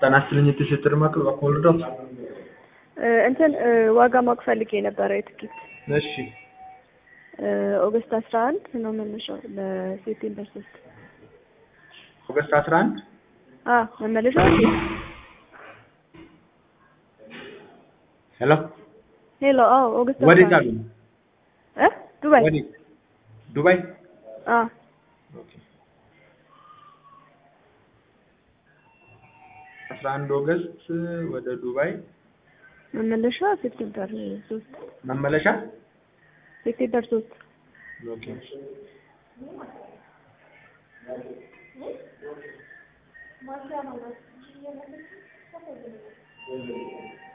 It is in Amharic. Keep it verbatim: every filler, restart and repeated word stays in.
ተናስተልኝ የተሸተር ማክል ባኮልዶ እንትን ዋጋ ማወቅ ፈልጌ ነበር የትኬት እሺ ኦገስት አስራ አንድ ነው መነሻው ለሴፕቴምበር ሶስት ኦገስት አስራ አንድ አ መመለሻው ሄሎ ሄሎ አዎ ኦገስት ወዴት አሉ እ ዱባይ ወዴት ዱባይ አ ኦኬ አስራ አንድ ኦገስት ወደ ዱባይ መመለሻ ሴፕቴምበር ሶስት መመለሻ ሴፕቴምበር ሶስት ኦኬ ማታ ነው